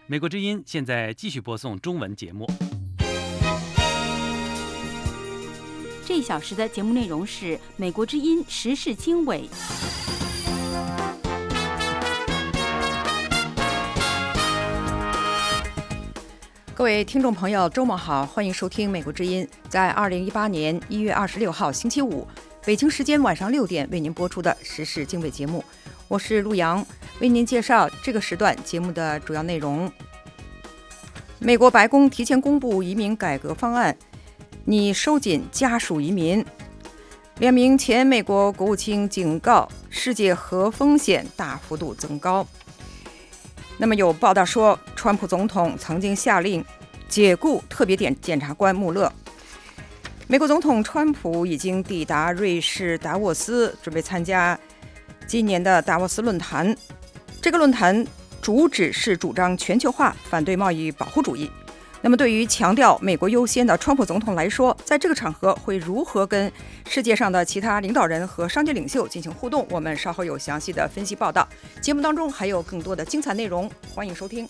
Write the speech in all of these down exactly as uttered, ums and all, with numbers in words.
美国之音现在继续播送中文节目。 这一小时的节目内容是美国之音时事经纬。 各位听众朋友，周末好，欢迎收听美国之音在二零一八年一月二十六号星期五北京时间晚上六点为您播出的时事经纬节目。我是陆洋，为您介绍这个时段节目的主要内容。美国白宫提前公布移民改革方案，拟收紧家属移民。两名前美国国务卿警告，世界核风险大幅度增高。那么有报道说，川普总统曾经下令解雇特别检检察官穆勒。美国总统川普已经抵达瑞士达沃斯，准备参加今年的达沃斯论坛。这个论坛主旨是主张全球化，反对贸易保护主义。那么对于强调美国优先的川普总统来说，在这个场合会如何跟世界上的其他领导人和商界领袖进行互动，我们稍后有详细的分析报道。节目当中还有更多的精彩内容，欢迎收听。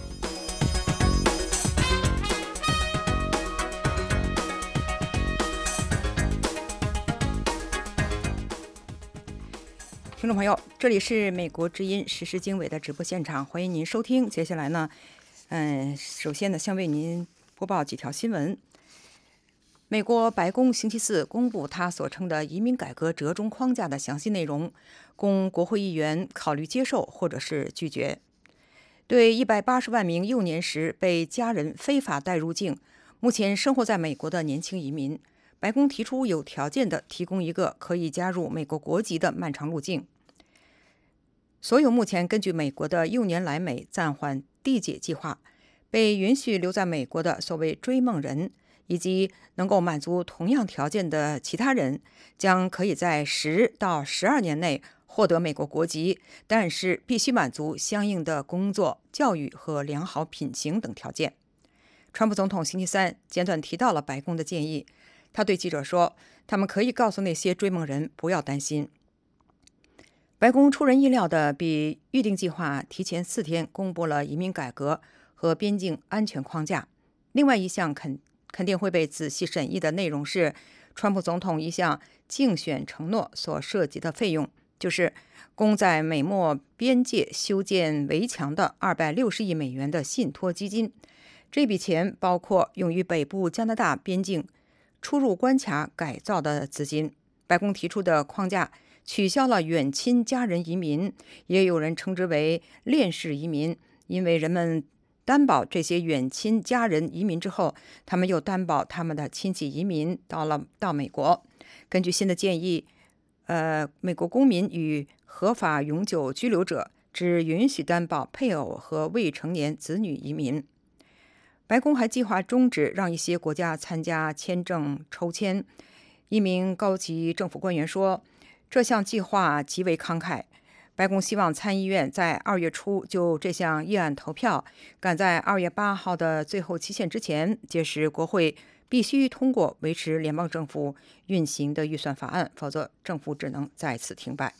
听众朋友，这里是美国之音时事经纬的直播现场，欢迎您收听。接下来呢，嗯，首先呢，先为您播报几条新闻。美国白宫星期四公布他所称的移民改革折中框架的详细内容，供国会议员考虑接受或者是拒绝。对一百八十万名幼年时被家人非法带入境，目前生活在美国的年轻移民，白宫提出有条件的提供一个可以加入美国国籍的漫长路径。所有目前根据美国的幼年来美暂缓递解计划被允许留在美国的所谓追梦人，以及能够满足同样条件的其他人，将可以在十到十二年内获得美国国籍，但是必须满足相应的工作、教育和良好品行等条件。川普总统星期三简短提到了白宫的建议，他对记者说，他们可以告诉那些追梦人不要担心。白宫出人意料的比预定计划提前四天公布了移民改革和边境安全框架。另外一项肯肯定会被仔细审议的内容是，川普总统一项竞选承诺所涉及的费用，就是供在美墨边界修建围墙的二百六十亿美元的信托基金。这笔钱包括用于北部加拿大边境出入关卡改造的资金。白宫提出的框架取消了远亲家人移民，也有人称之为链式移民，因为人们担保这些远亲家人移民之后，他们又担保他们的亲戚移民到了到美国。根据新的建议，呃，美国公民与合法永久居留者只允许担保配偶和未成年子女移民。白宫还计划终止让一些国家参加签证抽签。一名高级政府官员说，这项计划极为慷慨。白宫希望参议院在二月初就这项议案投票，赶在二月八号的最后期限之前。届时国会必须通过维持联邦政府运行的预算法案，否则政府只能再次停摆。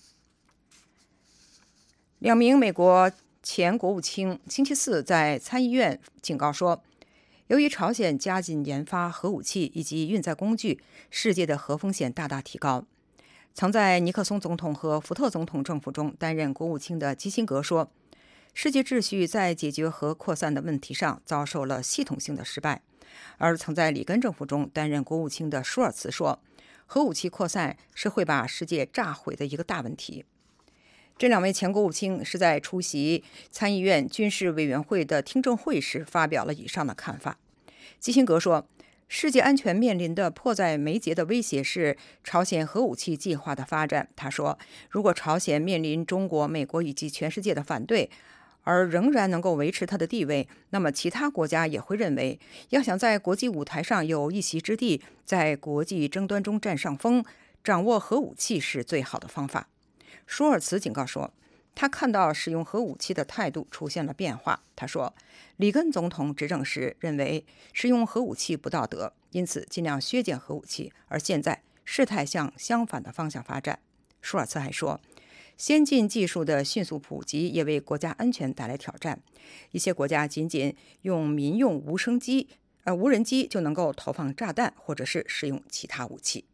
两名美国前国务卿星期四在参议院警告说，由于朝鲜加紧研发核武器以及运载工具，世界的核风险大大提高。曾在尼克松总统和福特总统政府中担任国务卿的基辛格说，世界秩序在解决核扩散的问题上遭受了系统性的失败。而曾在里根政府中担任国务卿的舒尔茨说，核武器扩散是会把世界炸毁的一个大问题。这两位前国务卿是在出席参议院军事委员会的听证会时发表了以上的看法。基辛格说，世界安全面临的迫在眉睫的威胁是朝鲜核武器计划的发展。他说，如果朝鲜面临中国、美国以及全世界的反对，而仍然能够维持它的地位，那么其他国家也会认为，要想在国际舞台上有一席之地，在国际争端中占上风，掌握核武器是最好的方法。舒尔茨警告说，他看到使用核武器的态度出现了变化。他说，里根总统执政时认为使用核武器不道德，因此尽量削减核武器，而现在事态向相反的方向发展。舒尔茨还说， 先进技术的迅速普及也为国家安全带来挑战。一些国家仅仅用民用无声机、呃无人机就能够投放炸弹，或者是使用其他武器。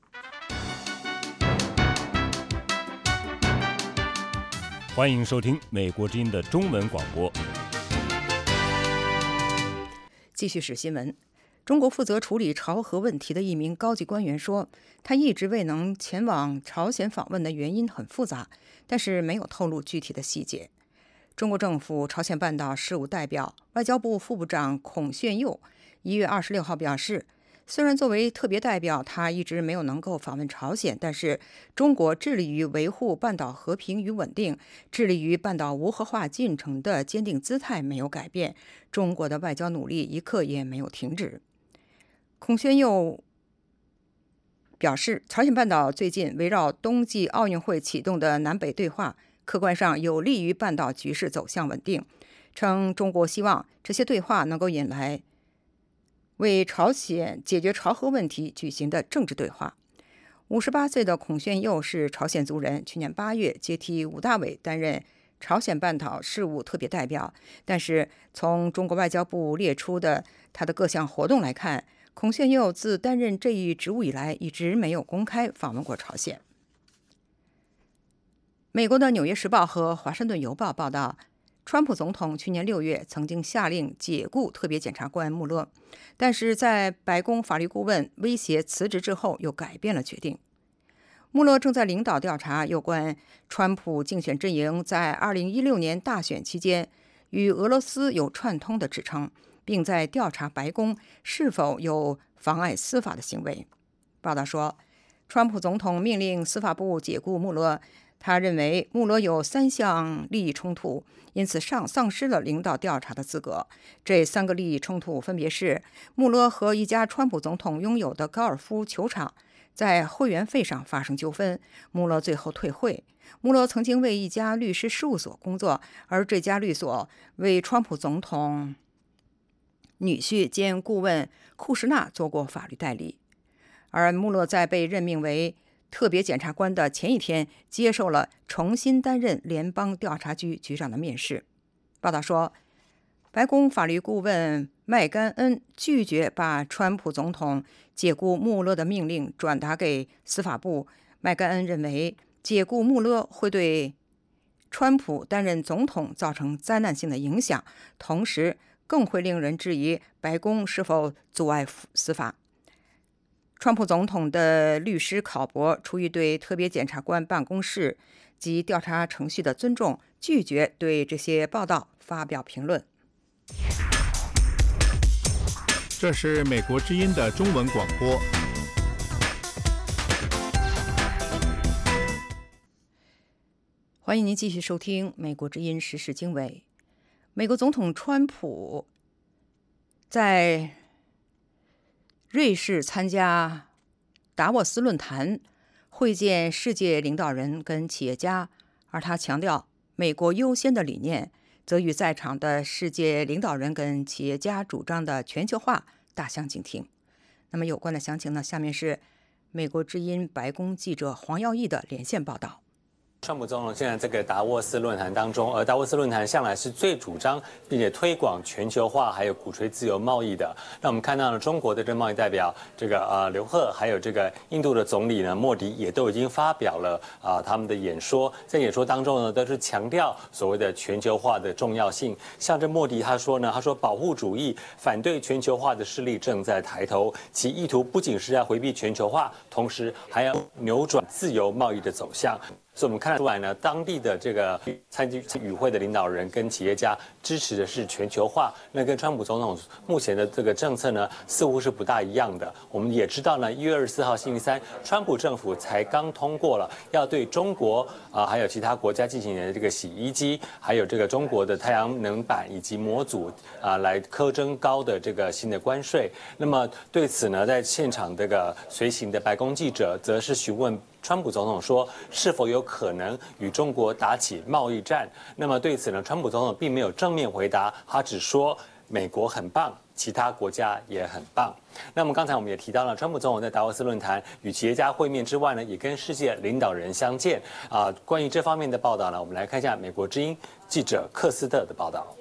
欢迎收听美国之音的中文广播。 继续是新闻。中国负责处理朝核问题的一名高级官员说，他一直未能前往朝鲜访问的原因很复杂，但是没有透露具体的细节。中国政府朝鲜半岛事务代表、外交部副部长孔铉佑一月二十六号表示，虽然作为特别代表，他一直没有能够访问朝鲜，但是中国致力于维护半岛和平与稳定，致力于半岛无核化进程的坚定姿态没有改变，中国的外交努力一刻也没有停止。孔铉佑表示，朝鲜半岛最近围绕冬季奥运会启动的南北对话，客观上有利于半岛局势走向稳定，称中国希望这些对话能够引来为朝鲜解决朝核问题举行的政治对话。五十八岁的孔铉佑是朝鲜族人，去年八月接替武大伟担任朝鲜半岛事务特别代表，但是从中国外交部列出的他的各项活动来看，孔铉佑自担任这一职务以来一直没有公开访问过朝鲜。美国的《纽约时报》和《华盛顿邮报》报道，川普总统去年六月曾经下令解雇特别检察官穆勒，但是在白宫法律顾问威胁辞职之后又改变了决定。穆勒正在领导调查有关川普竞选阵营在二零一六年大选期间与俄罗斯有串通的指称，并在调查白宫是否有妨碍司法的行为。报道说，川普总统命令司法部解雇穆勒，他认为穆勒有三项利益冲突，因此上丧失了领导调查的资格。这三个利益冲突分别是穆勒和一家川普总统拥有的高尔夫球场在会员费上发生纠纷，穆勒最后退会。穆勒曾经为一家律师事务所工作，而这家律所为川普总统女婿兼顾问库什纳做过法律代理。而穆勒在被任命为特别检察官的前一天，接受了重新担任联邦调查局局长的面试。报道说，白宫法律顾问麦甘恩拒绝把川普总统解雇穆勒的命令转达给司法部。麦甘恩认为，解雇穆勒会对川普担任总统造成灾难性的影响，同时更会令人质疑白宫是否阻碍司法。川普总统的律师考博出于对特别检察官办公室及调查程序的尊重，拒绝对这些报道发表评论。 这是美国之音的中文广播。 欢迎您继续收听美国之音时事经纬。美国总统川普在瑞士参加达沃斯论坛，会见世界领导人跟企业家，而他强调美国优先的理念，则与在场的世界领导人跟企业家主张的全球化大相径庭。那么有关的详情呢？下面是美国之音白宫记者黄耀义的连线报道。 川普总统现在这个达沃斯论坛当中，而达沃斯论坛向来是最主张并且推广全球化，还有鼓吹自由贸易的。那我们看到了中国的这贸易代表这个呃刘鹤，还有这个印度的总理呢莫迪也都已经发表了啊、呃、他们的演说，在演说当中呢都是强调所谓的全球化的重要性。像这莫迪他说呢，他说保护主义、反对全球化的势力正在抬头，其意图不仅是要回避全球化，同时还要扭转自由贸易的走向。所以我们看得出来呢，当地的这个参与与会的领导人跟企业家支持的是全球化，那跟川普总统目前的这个政策呢，似乎是不大一样的。我们也知道呢，一月二十四号星期三，川普政府才刚通过了要对中国啊、呃、还有其他国家进行的这个洗衣机，还有这个中国的太阳能板以及模组啊、呃、来苛征高的这个新的关税。那么对此呢，在现场这个随行的白宫记者则是询问川普总统说，是否有可能与中国打起贸易战？那么对此呢，川普总统并没有正面回答，他只说美国很棒， 其他国家也很棒。那么刚才我们也提到了，川普总统在达沃斯论坛与企业家会面之外呢，也跟世界领导人相见啊。关于这方面的报道呢，我们来看一下美国之音记者克斯特的报道。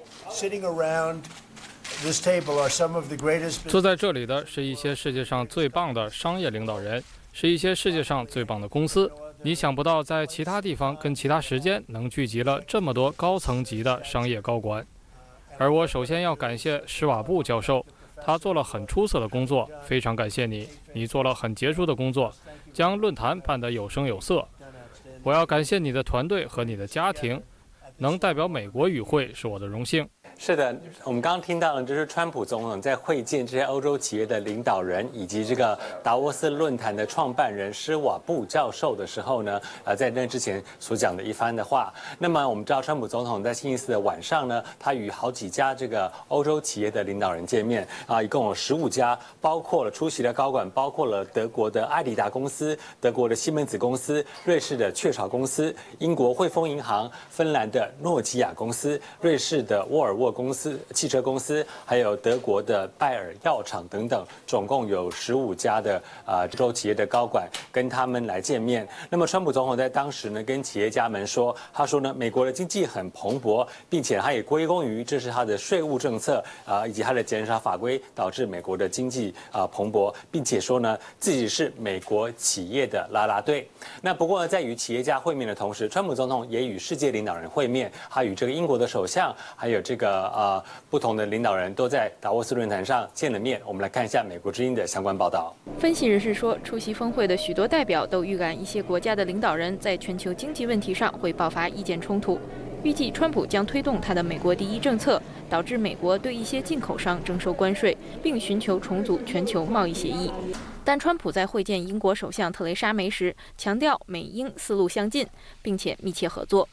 坐在这里的是一些世界上最棒的商业领导人，是一些世界上最棒的公司。你想不到，在其他地方跟其他时间能聚集了这么多高层级的商业高管。而我首先要感谢施瓦布教授，他做了很出色的工作，非常感谢你，你做了很杰出的工作，将论坛办得有声有色。我要感谢你的团队和你的家庭，能代表美国与会是我的荣幸。 是的，我们刚刚听到的就是川普总统在会见这些欧洲企业的领导人，以及这个达沃斯论坛的创办人施瓦布教授的时候呢，呃，在那之前所讲的一番的话。那么我们知道，川普总统在星期四的晚上呢，他与好几家这个欧洲企业的领导人见面啊，一共有十五家，包括了出席的高管，包括了德国的艾迪达公司、德国的西门子公司、瑞士的雀巢公司、英国汇丰银行、芬兰的诺基亚公司、瑞士的沃尔沃公司、汽车公司，还有德国的拜耳药厂等等，总共有十五家的啊欧洲企业的高管跟他们来见面。那么川普总统在当时呢，跟企业家们说，他说呢，美国的经济很蓬勃，并且他也归功于这是他的税务政策啊、呃、以及他的减少法规导致美国的经济啊、呃、蓬勃，并且说呢自己是美国企业的啦啦队。那不过呢，在与企业家会面的同时，川普总统也与世界领导人会面，他与这个英国的首相，还有这个呃不同的领导人都在达沃斯论坛上见了面。我们来看一下美国之音的相关报道。 分析人士说，出席峰会的许多代表都预感一些国家的领导人在全球经济问题上会爆发意见冲突。预计川普将推动他的美国第一政策，导致美国对一些进口商征收关税，并寻求重组全球贸易协议。但川普在会见英国首相特蕾莎梅时，强调美英思路相近，并且密切合作。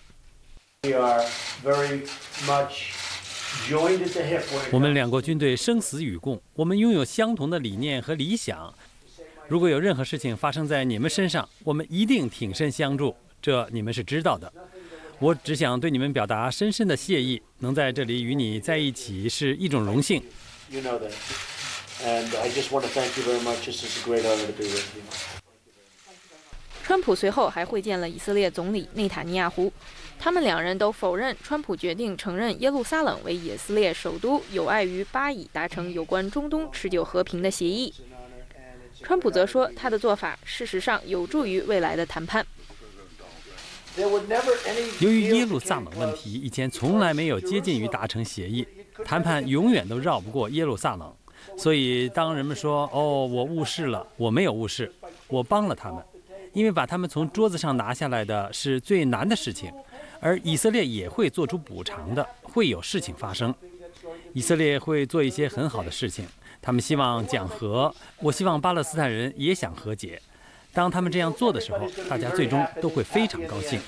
我们两国军队生死与共，我们拥有相同的理念和理想。如果有任何事情发生在你们身上，我们一定挺身相助，这你们是知道的。我只想对你们表达深深的谢意，能在这里与你在一起是一种荣幸。 川普随后还会见了以色列总理内塔尼亚胡，他们两人都否认川普决定承认耶路撒冷为以色列首都有碍于巴以达成有关中东持久和平的协议。川普则说，他的做法事实上有助于未来的谈判。 由于耶路撒冷问题以前从来没有接近于达成协议，谈判永远都绕不过耶路撒冷。所以当人们说哦我误事了，我没有误事，我帮了他们，因为把他们从桌子上拿下来的是最难的事情，而以色列也会做出补偿的，会有事情发生。以色列会做一些很好的事情，他们希望讲和，我希望巴勒斯坦人也想和解。当他们这样做的时候，大家最终都会非常高兴。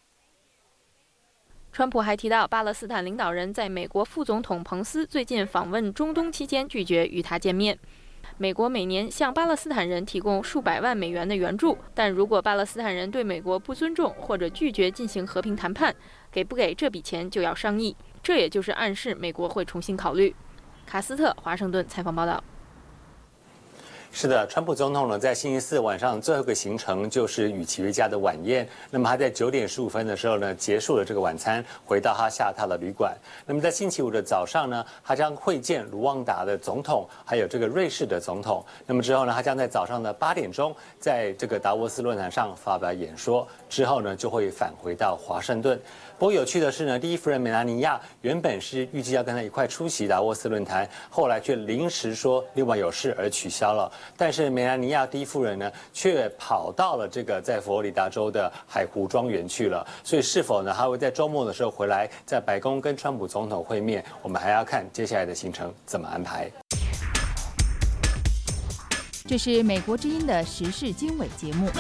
川普还提到，巴勒斯坦领导人在美国副总统彭斯最近访问中东期间拒绝与他见面。美国每年向巴勒斯坦人提供数百万美元的援助，但如果巴勒斯坦人对美国不尊重或者拒绝进行和平谈判，给不给这笔钱就要商议。这也就是暗示美国会重新考虑。卡斯特，华盛顿采访报道。 是的，川普总统呢，在星期四晚上最后一个行程就是与企业家的晚宴。那么他在九点十五分的时候呢，结束了这个晚餐，回到他下榻的旅馆。那么在星期五的早上呢，他将会见卢旺达的总统，还有这个瑞士的总统。那么之后呢，他将在早上的八点钟，在这个达沃斯论坛上发表演说。之后呢，就会返回到华盛顿。不过有趣的是呢，第一夫人梅拉尼亚原本是预计要跟他一块出席达沃斯论坛，后来却临时说另外有事而取消了。但是梅拉尼亚第一夫人呢，却跑到了这个在佛罗里达州的海湖庄园去了。所以是否呢，还会在周末的时候回来，在白宫跟川普总统会面，我们还要看接下来的行程怎么安排。 这是美国之音的时事经纬节目。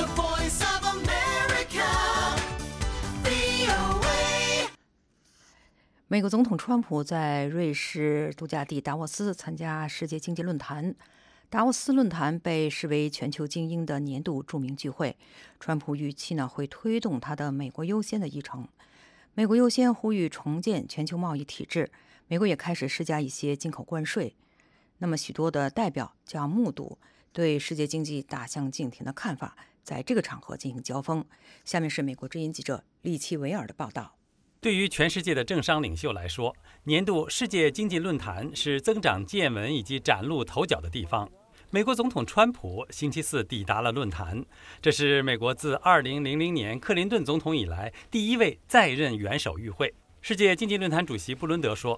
美国总统川普在瑞士度假地达沃斯参加世界经济论坛。达沃斯论坛被视为全球精英的年度著名聚会。川普预期呢会推动他的美国优先的议程。美国优先呼吁重建全球贸易体制。美国也开始施加一些进口关税。 那么许多的代表将目睹对世界经济大相径庭的看法在这个场合进行交锋。下面是美国之音记者利奇维尔的报道。 对于全世界的政商领袖来说，年度世界经济论坛是增长见闻以及崭露头角的地方。美国总统川普星期四抵达了论坛，这是美国自二零零零年克林顿总统以来第一位在任元首与会。世界经济论坛主席布伦德说：“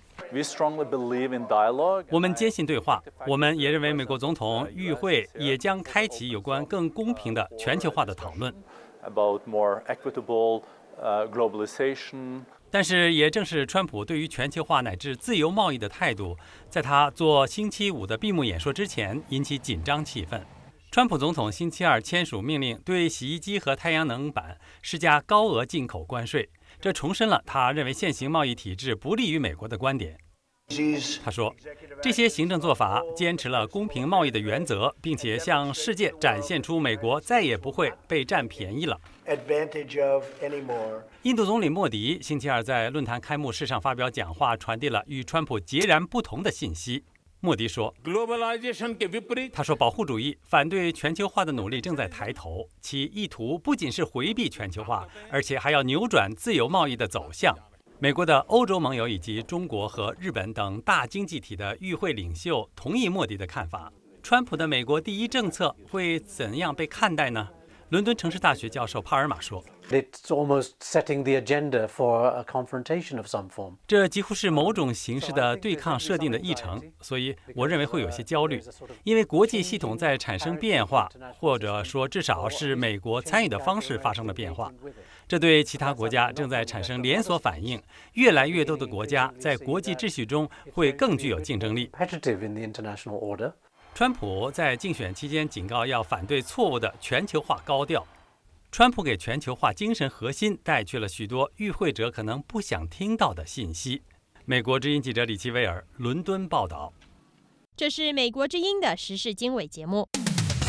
我们坚信对话，我们也认为美国总统与会也将开启有关更公平的全球化的讨论。但是，也正是川普对于全球化乃至自由贸易的态度，在他做星期五的闭幕演说之前引起紧张气氛。川普总统星期二签署命令，对洗衣机和太阳能板施加高额进口关税。”这重申了他认为现行贸易体制不利于美国的观点。他说，这些行政做法坚持了公平贸易的原则，并且向世界展现出美国再也不会被占便宜了。印度总理莫迪星期二在论坛开幕式上发表讲话，传递了与川普截然不同的信息。莫迪说：“他说，保护主义反对全球化的努力正在抬头，其意图不仅是回避全球化，而且还要扭转自由贸易的走向。”美国的欧洲盟友以及中国和日本等大经济体的与会领袖同意莫迪的看法。川普的美国第一政策会怎样被看待呢？伦敦城市大学教授帕尔马说：“这几乎是某种形式的对抗设定的议程，所以我认为会有些焦虑，因为国际系统在产生变化，或者说至少是美国参与的方式发生了变化。这对其他国家正在产生连锁反应，越来越多的国家在国际秩序中会更具有竞争力。”川普在竞选期间警告要反对错误的全球化高调。川普给全球化精神核心带去了许多与会者可能不想听到的信息。美国之音记者李奇威尔伦敦报道。 这是美国之音的时事经纬节目。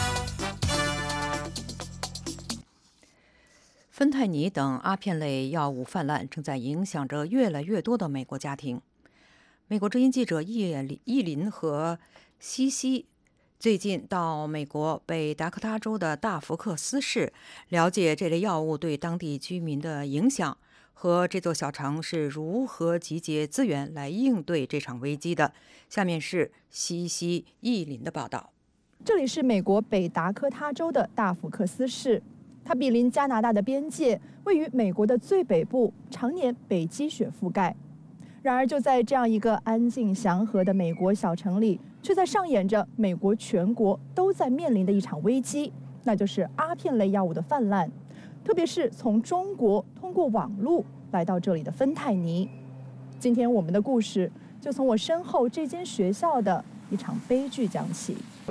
芬太尼等阿片类药物泛滥正在影响着越来越多的美国家庭。美国之音记者易易林和西西最近到美国北达科他州的大福克斯市，了解这类药物对当地居民的影响和这座小城是如何集结资源来应对这场危机的。下面是西西易林的报道。 这里是美国北达科他州的大福克斯市，它毗邻加拿大的边界，位于美国的最北部，常年被积雪覆盖。然而，就在这样一个安静祥和的美国小城里，却在上演着美国全国都在面临的一场危机，那就是阿片类药物的泛滥，特别是从中国通过网路来到这里的芬太尼。今天我们的故事就从我身后这间学校的一场悲剧讲起。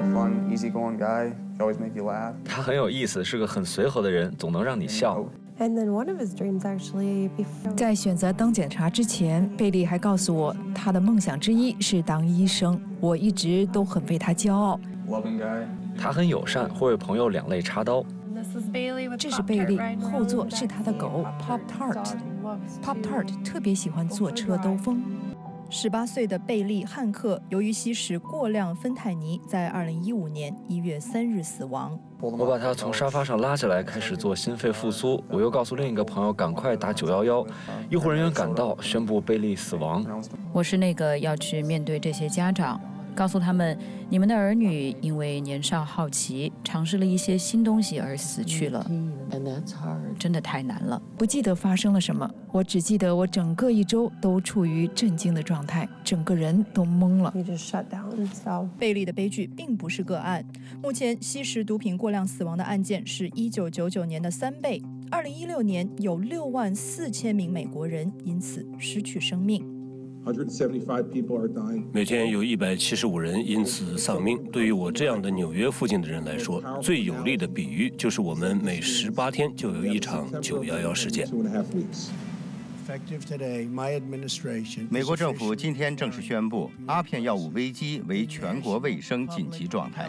他很有意思，是个很随和的人，总能让你笑。 在选择当检察之前，贝利还告诉我，他的梦想之一是当医生。我一直都很为他骄傲。 他很友善，会为朋友两肋插刀。 这是贝利，后座是他的狗 Pop Tart。Pop Tart 特别喜欢坐车兜风。 十八岁的贝利·汉克由于吸食过量芬太尼，在二零一五年一月三日死亡。 我把他从沙发上拉起来，开始做心肺复苏。我又告诉另一个朋友赶快打九一一。医护人员赶到，宣布贝利死亡。 我是那个要去面对这些家长，告诉他们，你们的儿女因为年少好奇，尝试了一些新东西而死去了。真的太难了。不记得发生了什么，我只记得我整个一周都处于震惊的状态，整个人都懵了。 贝利的悲剧并不是个案，目前吸食毒品过量死亡的案件是一九九九年的三倍。二零一六年有六万四千名美国人因此失去生命。 每天有一百七十五人因此丧命。对于我这样的纽约附近的人来说，最有力的比喻就是我们每十八天就有一场九一一事件。 美国政府今天正式宣布，阿片药物危机为全国卫生紧急状态。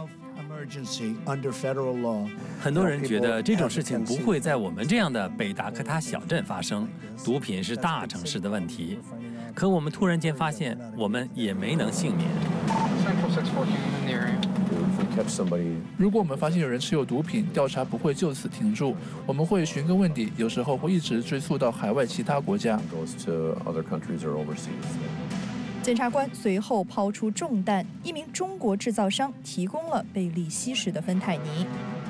很多人觉得这种事情不会在我们这样的北达科他小镇发生，毒品是大城市的问题。 可我们突然间发现，我们也没能幸免。 如果我们发现有人持有毒品，调查不会就此停住，我们会寻根问底，有时候会一直追溯到海外其他国家。 检察官随后抛出重担，一名中国制造商提供了贝利吸食的芬太尼。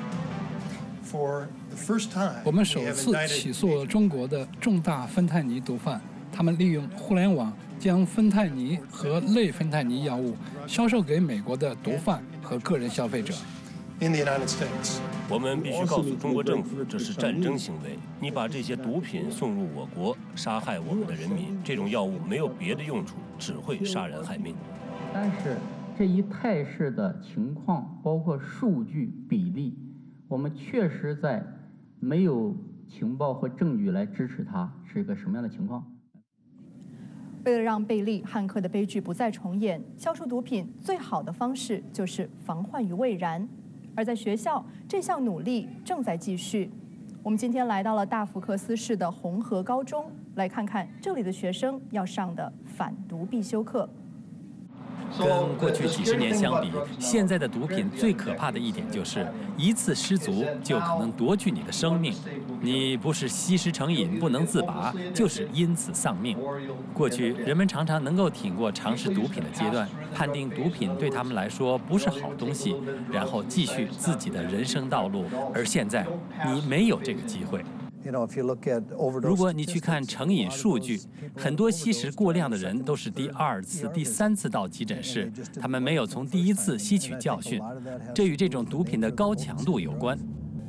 我们首次起诉了中国的重大芬太尼毒贩，他们利用互联网将芬太尼和类芬太尼药物销售给美国的毒贩和个人消费者。 我们必须告诉中国政府，这是战争行为。你把这些毒品送入我国，杀害我们的人民，这种药物没有别的用处，只会杀人害命。 但是这一态势的情况，包括数据比例，我们确实在没有情报和证据来支持它是一个什么样的情况。 为了让贝利汉克的悲剧不再重演，消除毒品最好的方式就是防患于未然。而在学校，这项努力正在继续。我们今天来到了大福克斯市的红河高中，来看看这里的学生要上的反毒必修课。 跟过去几十年相比，现在的毒品最可怕的一点就是一次失足就可能夺去你的生命。你不是吸食成瘾不能自拔，就是因此丧命。过去人们常常能够挺过尝试毒品的阶段，判定毒品对他们来说不是好东西，然后继续自己的人生道路。而现在，你没有这个机会。如果你去看成瘾数据，很多吸食过量的人都是第二次、第三次到急诊室，他们没有从第一次吸取教训，这与这种毒品的高强度有关。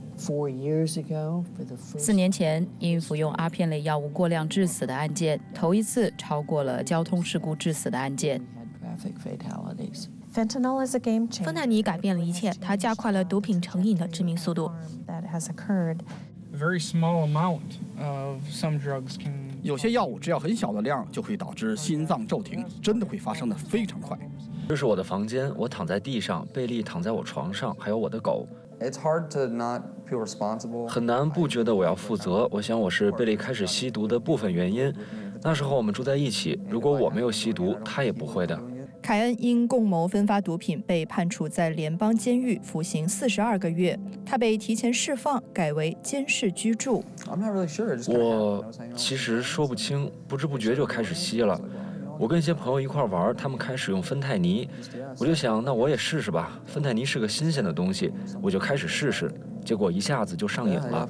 四年前，因服用阿片类药物过量致死的案件，头一次超过了交通事故致死的案件。 芬太尼改变了一切，它加快了毒品成瘾的致命速度。 有些药物只要很小的量，就会导致心脏骤停，真的会发生的非常快。 这是我的房间，我躺在地上，贝利躺在我床上，还有我的狗。很难不觉得我要负责。我想我是贝利开始吸毒的部分原因。那时候我们住在一起，如果我没有吸毒，他也不会的。 凯恩因共谋分发毒品被判处在联邦监狱服刑四十二个月，他被提前释放，改为监视居住。 我其实说不清，不知不觉就开始吸了。我跟一些朋友一块玩，他们开始用芬太尼，我就想，那我也试试吧。芬太尼是个新鲜的东西，我就开始试试，结果一下子就上瘾了。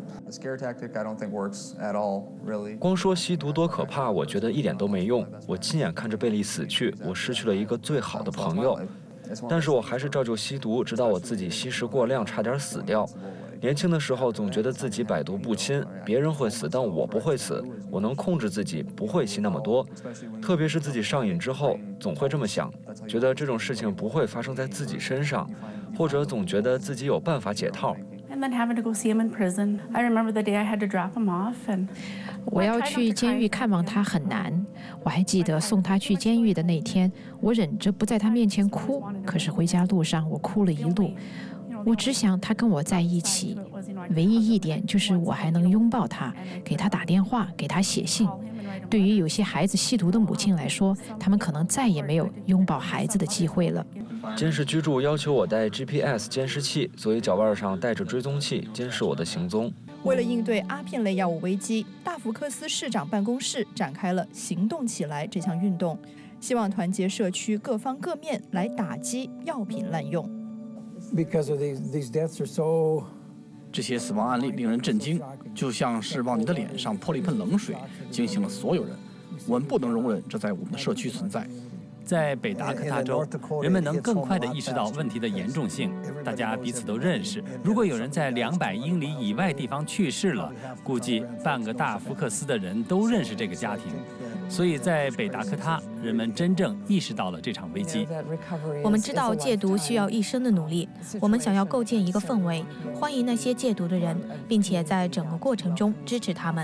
光说吸毒多可怕，我觉得一点都没用。我亲眼看着贝利死去，我失去了一个最好的朋友。但是我还是照旧吸毒，直到我自己吸食过量，差点死掉。年轻的时候总觉得自己百毒不侵，别人会死，但我不会死，我能控制自己，不会吸那么多。特别是自己上瘾之后，总会这么想，觉得这种事情不会发生在自己身上，或者总觉得自己有办法解套。 我要去监狱看望他很难。我还记得送他去监狱的那天，我忍着不在他面前哭，可是回家路上我哭了一路。我只想他跟我在一起，唯一一点就是我还能拥抱他，给他打电话，给他写信。对于有些孩子吸毒的母亲来说，他们可能再也没有拥抱孩子的机会了。 监视居住要求我带 G P S 监视器，所以脚腕上带着追踪器，监视我的行踪。 为了应对阿片类药物危机，大福克斯市长办公室展开了行动起来这项运动，希望团结社区各方各面来打击药品滥用。 这些死亡案例令人震惊，就像是往你的脸上泼了一盆冷水，惊醒了所有人。我们不能容忍这在我们的社区存在。 在北达科他州，人们能更快地意识到问题的严重性，大家彼此都认识。如果有人在两百英里以外地方去世了，估计半个大福克斯的人都认识这个家庭。所以在北达科他，人们真正意识到了这场危机。 我们知道戒毒需要一生的努力，我们想要构建一个氛围，欢迎那些戒毒的人，并且在整个过程中支持他们。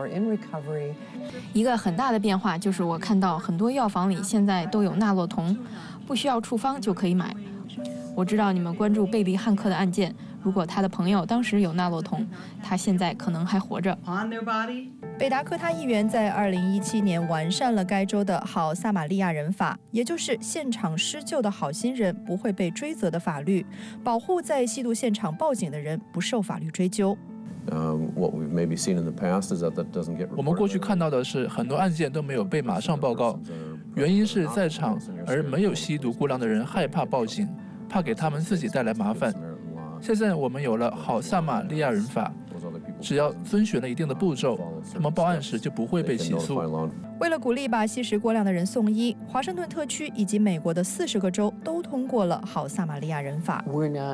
一个很大的变化就是我看到很多药房里现在都有纳洛酮，不需要处方就可以买。我知道你们关注贝利汉克的案件， 如果他的朋友当时有纳洛酮，他现在可能还活着。 北达科他议员在二零一七年完善了该州的好撒玛利亚人法，也就是现场施救的好心人不会被追责的法律，保护在吸毒现场报警的人不受法律追究。 我们过去看到的是，很多案件都没有被马上报告，原因是在场而没有吸毒过量的人害怕报警，怕给他们自己带来麻烦。现在我们有了好撒玛利亚人法，只要遵循了一定的步骤，他们报案时就不会被起诉。 为了鼓励把吸食过量的人送医，华盛顿特区以及美国的四十个州都通过了好撒玛利亚人法。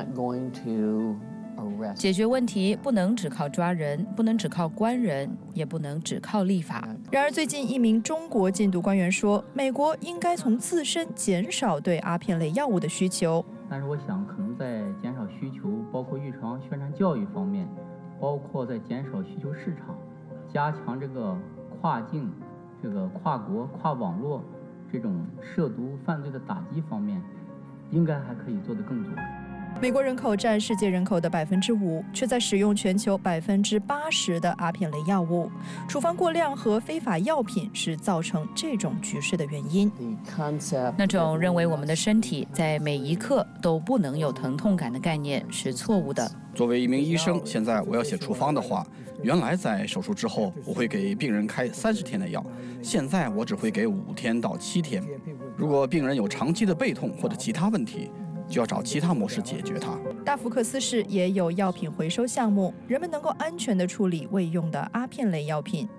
解决问题不能只靠抓人，不能只靠关人，也不能只靠立法。 然而，最近一名中国禁毒官员说，美国应该从自身减少对阿片类药物的需求。 但是我想，可能在减少需求，包括预防宣传教育方面，包括在减少需求市场，加强这个跨境、这个跨国、跨网络这种涉毒犯罪的打击方面，应该还可以做得更多。 美国人口占世界人口的百分之五，却在使用全球百分之八十的阿片类药物。处方过量和非法药品是造成这种局势的原因。 那种认为我们的身体在每一刻都不能有疼痛感的概念是错误的。 作为一名医生，现在我要写处方的话，原来在手术之后我会给病人开三十天的药，现在我只会给五天到七天。如果病人有长期的背痛或者其他问题，就要找其他模式解决它。 大福克斯市也有药品回收项目，人们能够安全地处理未用的阿片类药品。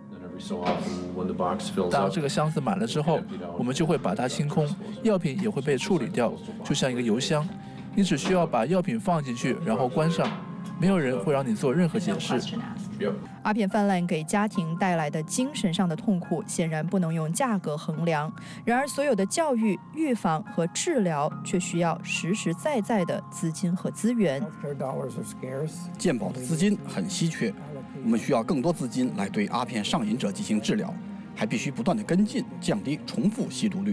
当这个箱子满了之后，我们就会把它清空，药品也会被处理掉，就像一个邮箱。你只需要把药品放进去，然后关上，没有人会让你做任何解释。 阿片泛滥给家庭带来的精神上的痛苦，显然不能用价格衡量。然而，所有的教育、预防和治疗却需要实实在在的资金和资源。 健保的资金很稀缺，我们需要更多资金来对阿片上瘾者进行治疗，还必须不断的跟进，降低重复吸毒率。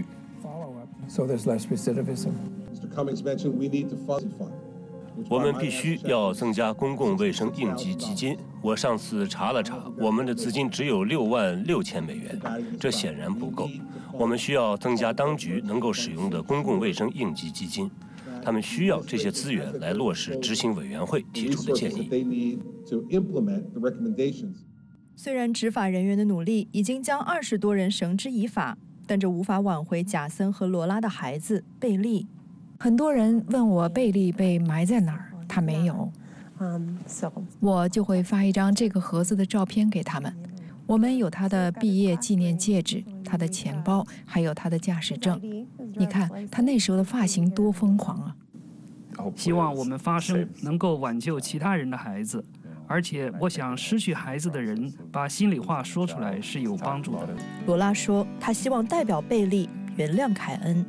我们必须要增加公共卫生应急基金。我上次查了查，我们的资金只有六万六千美元，这显然不够。我们需要增加当局能够使用的公共卫生应急基金，他们需要这些资源来落实执行委员会提出的建议。 虽然执法人员的努力已经将二十多人绳之以法，但这无法挽回贾森和罗拉的孩子贝利。 很多人问我贝利被埋在哪儿，他没有。我就会发一张这个盒子的照片给他们。我们有他的毕业纪念戒指、他的钱包，还有他的驾驶证。你看他那时候的发型多疯狂啊！ 希望我们发声，能够挽救其他人的孩子。而且我想，失去孩子的人把心里话说出来是有帮助的。 罗拉说，她希望代表贝利原谅凯恩。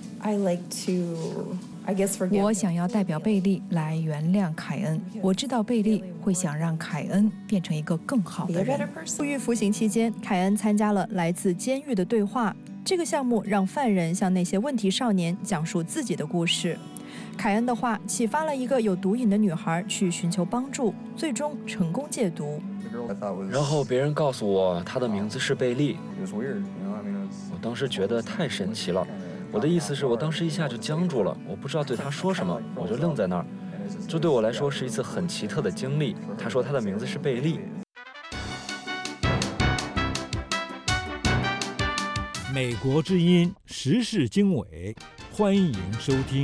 我想要代表贝利来原谅凯恩。我知道贝利会想让凯恩变成一个更好的人。 入狱服刑期间，凯恩参加了来自监狱的对话。这个项目让犯人向那些问题少年讲述自己的故事。凯恩的话启发了一个有毒瘾的女孩去寻求帮助，最终成功戒毒。 然后别人告诉我她的名字是贝利，我当时觉得太神奇了。我的意思是我当时一下就僵住了，我不知道对她说什么，我就愣在那儿。这对我来说是一次很奇特的经历。她说她的名字是贝利。 美国之音时事经纬，欢迎收听。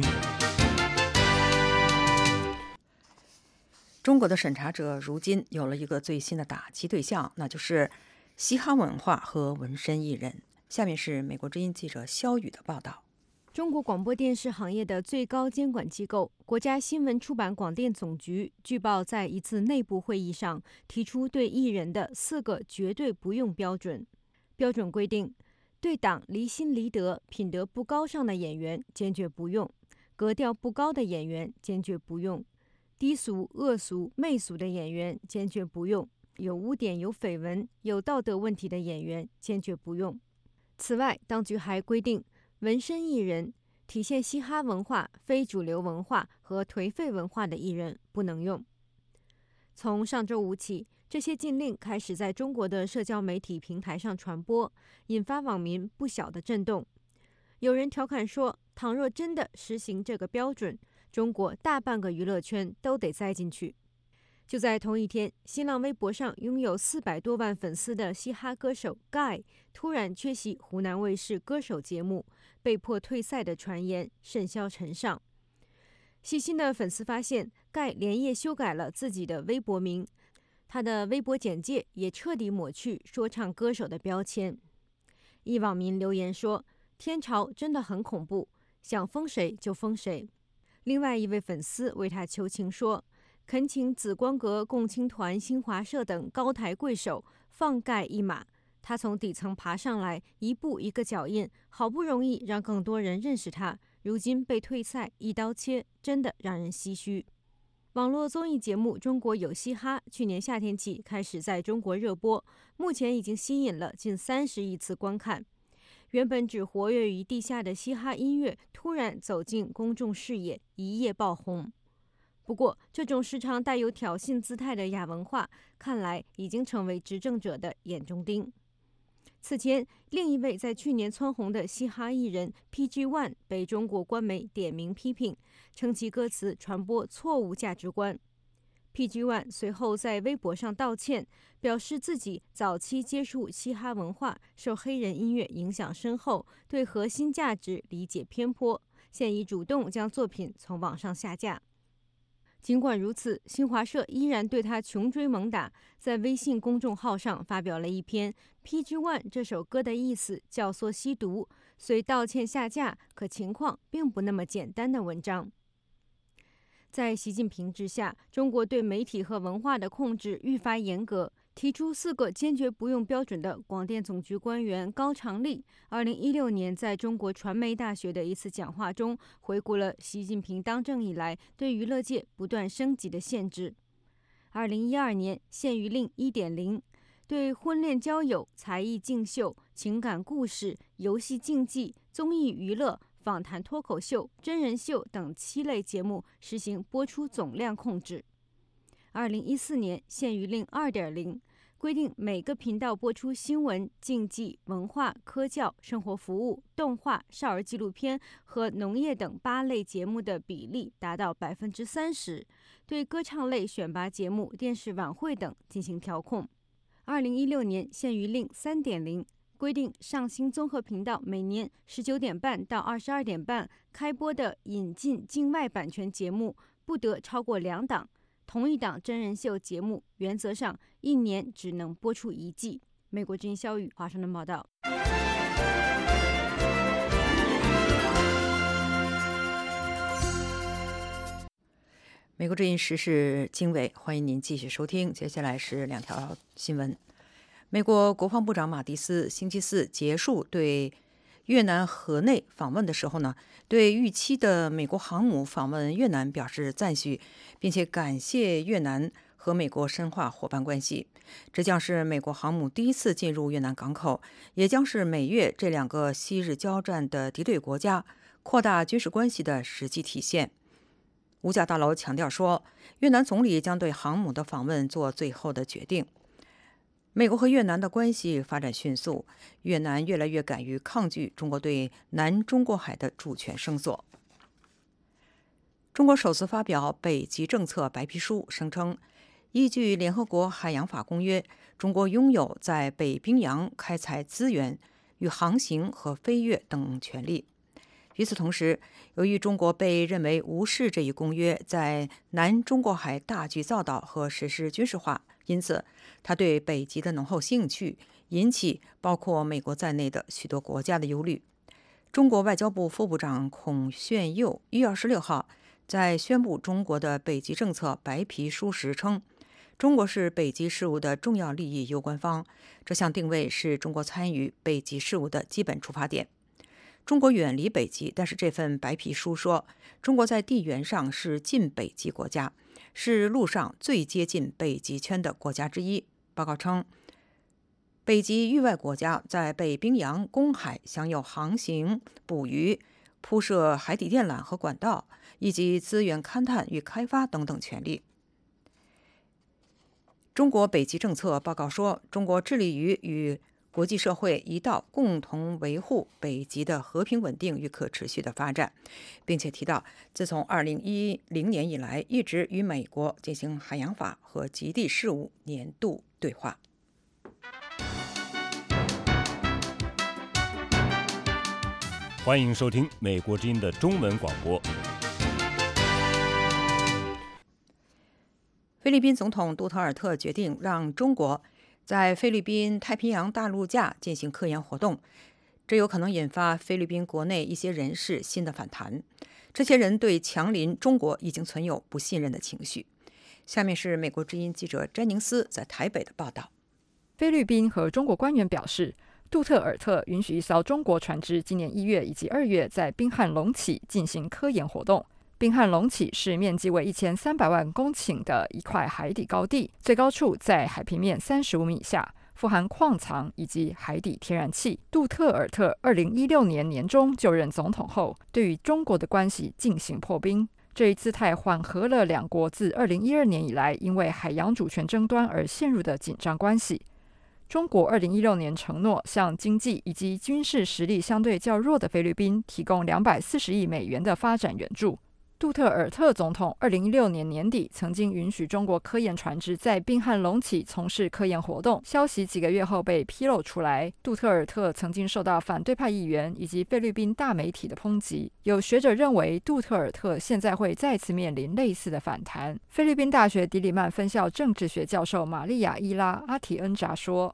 中国的审查者如今有了一个最新的打击对象，那就是嘻哈文化和纹身艺人。下面是美国之音记者肖宇的报道。 中国广播电视行业的最高监管机构国家新闻出版广电总局据报在一次内部会议上提出对艺人的四个绝对不用标准。标准规定，对党离心离德、品德不高尚的演员坚决不用，格调不高的演员坚决不用，低俗、恶俗、媚俗的演员坚决不用，有污点、有绯闻、有道德问题的演员坚决不用。此外，当局还规定，纹身艺人、 体现嘻哈文化、非主流文化和颓废文化的艺人不能用。从上周五起，这些禁令开始在中国的社交媒体平台上传播，引发网民不小的震动。有人调侃说，倘若真的实行这个标准，中国大半个娱乐圈都得栽进去。就在同一天，新浪微博上拥有四百多万粉丝的嘻哈歌手 Guy 突然缺席湖南卫视歌手节目，被迫退赛的传言甚嚣尘上。细心的粉丝发现， Guy 连夜修改了自己的微博名，他的微博简介也彻底抹去说唱歌手的标签。一网民留言说，天朝真的很恐怖，想封谁就封谁。另外一位粉丝为他求情说，恳请紫光阁共青团、新华社等高抬贵手放Guy一马，他从底层爬上来，一步一个脚印，好不容易让更多人认识他，如今被退赛一刀切，真的让人唏嘘。网络综艺节目《中国有嘻哈》去年夏天起开始在中国热播，目前已经吸引了近三十亿次观看。原本只活跃于地下的嘻哈音乐突然走进公众视野，一夜爆红。不过，这种时常带有挑衅姿态的亚文化，看来已经成为执政者的眼中钉。此前，另一位在去年蹿红的嘻哈艺人 P G One 被中国官媒点名批评，称其歌词传播错误价值观。P G One 随后在微博上道歉，表示自己早期接触嘻哈文化，受黑人音乐影响深厚，对核心价值理解偏颇，现已主动将作品从网上下架。尽管如此，新华社依然对他穷追猛打，在微信公众号上发表了一篇 P G One 这首歌的意思教唆吸毒，虽道歉下架，可情况并不那么简单的文章。在习近平之下，中国对媒体和文化的控制愈发严格。提出四个坚决不用标准的广电总局官员高长立，二零一六年在中国传媒大学的一次讲话中，回顾了习近平当政以来对娱乐界不断升级的限制。二零一二年限娱令 一点零， 对婚恋交友、才艺竞秀、情感故事、游戏竞技、综艺娱乐、访谈脱口秀、真人秀等七类节目实行播出总量控制。二零一四年限娱令 二点零，规定每个频道播出新闻、竞技、文化、科教、生活服务、动画、少儿纪录片和农业等八类节目的比例达到百分之三十，对歌唱类选拔节目、电视晚会等进行调控。二零一六年限娱令 三点零，规定上星综合频道每年十九点半到二十二点半开播的引进境外版权节目不得超过两档。同一档真人秀节目原则上一年只能播出一季。美国之音肖宇华盛顿报道。 美国之音时事经纬，欢迎您继续收听。接下来是两条新闻。美国国防部长马蒂斯星期四结束对越南河内访问的时候呢，对预期的美国航母访问越南表示赞许，并且感谢越南和美国深化伙伴关系。这将是美国航母第一次进入越南港口，也将是美越这两个昔日交战的敌对国家扩大军事关系的实际体现。五角大楼强调说，越南总理将对航母的访问做最后的决定。美国和越南的关系发展迅速，越南越来越敢于抗拒中国对南中国海的主权声索。中国首次发表北极政策白皮书，声称依据联合国海洋法公约，中国拥有在北冰洋开采资源与航行和飞越等权利。与此同时，由于中国被认为无视这一公约，在南中国海大举造岛和实施军事化，因此他对北极的浓厚兴趣引起包括美国在内的许多国家的忧虑。中国外交部副部长孔铉佑一月二十六号在宣布中国的北极政策白皮书时称，中国是北极事务的重要利益攸关方，这项定位是中国参与北极事务的基本出发点。中国远离北极，但是这份白皮书说，中国在地缘上是近北极国家，是陆上最接近北极圈的国家之一。报告称，北极域外国家在北冰洋公海享有航行、捕鱼、 铺设海底电缆和管道，以及资源勘探与开发等等权利。中国北极政策报告说，中国致力于与国际社会一道共同维护北极的和平稳定与可持续的发展，并且提到，自从二零一零年以来，一直与美国进行海洋法和极地事务年度对话。 欢迎收听美国之音的中文广播。 菲律宾总统杜特尔特决定让中国在菲律宾太平洋大陆架进行科研活动，这有可能引发菲律宾国内一些人士新的反弹。这些人对强邻中国已经存有不信任的情绪。下面是美国之音记者詹宁斯在台北的报道。 菲律宾和中国官员表示，杜特尔特允许一艘中国船只今年一月以及二月在宾汉隆起进行科研活动。宾汉隆起是面积为一千三百万公顷的一块海底高地，最高处在海平面三十五米以下，富含矿藏以及海底天然气。杜特尔特二零一六年年中就任总统后，对于中国的关系进行破冰。这一姿态缓和了两国自二零一二年以来因为海洋主权争端而陷入的紧张关系。中国二零一六年承诺向经济以及军事实力相对较弱的菲律宾提供两百四十亿美元的发展援助。杜特尔特总统二零一六年年底曾经允许中国科研船只在宾汉隆起从事科研活动，消息几个月后被披露出来。杜特尔特曾经受到反对派议员以及菲律宾大媒体的抨击。有学者认为，杜特尔特现在会再次面临类似的反弹。菲律宾大学迪里曼分校政治学教授玛利亚·伊拉·阿提恩扎说，